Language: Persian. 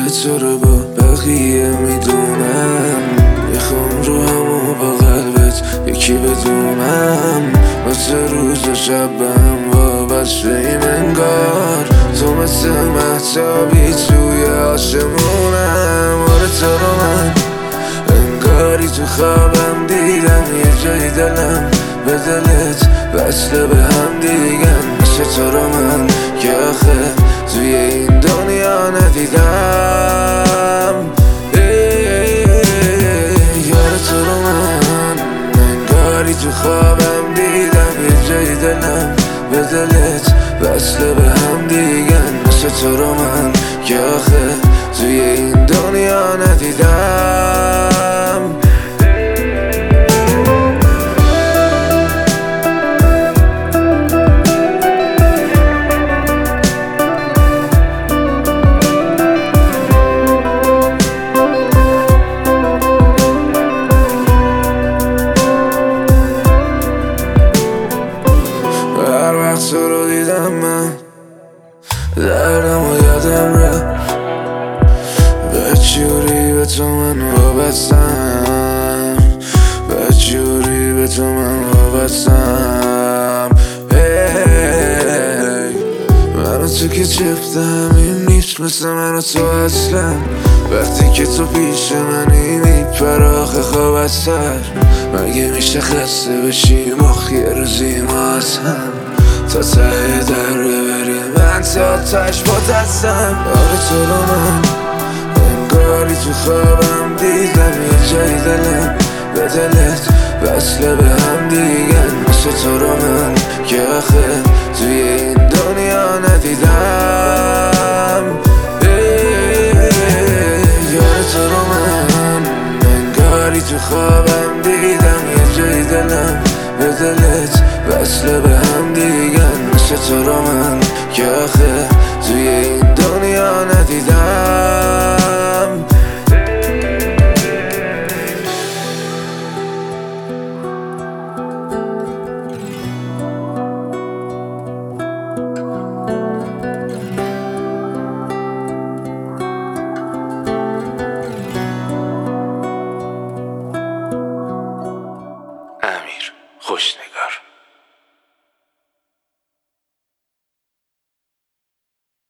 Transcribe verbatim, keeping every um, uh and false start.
تو رو با بقیه میدونم، میخوام رو همو با قلبت یکی بدونم. واسه روز و شبم وابسته ایم انگار، تو مثل مهتابی توی آسمونم. آره تو رو من انگاری تو خوابم دیدم، یه جای دلم به دلت وصله به هم دیگن. مثل تو رو من که آخه توی این دنیا ندیدم. یار تو رو من انگاری تو خوابم دیدم، یه جای دلم به دلت وصله به هم دیگن. مثل تو رو من که آخه توی این دنیا ندیدم. هر وقت تو رو دیدم من دردم و یادم رفت، به جوری به تو من وابستم، به جوری به تو من وابستم. hey. من و تو که جفت همین نیست، مثل من و تو اصلا. وقتی که تو پیش منی میپره آخه خواب از سر. مگه میشه خسته بشی مخ یه روزی ما از هم، تا ته در ببریم من تا تش با دستم. آره تو رو من انگاری تو خوابم دیدم، یه جای دلم به دلت وصله به هم دیگن. مثل تو رو من که آخه توی این دنیا ندیدم. یار تو رو من انگاری تو خوابم دیدم، یه جای دلم به دلت وصله به هم دیگن. مثل تو رو من که آخه توی این دنیا ندیدم.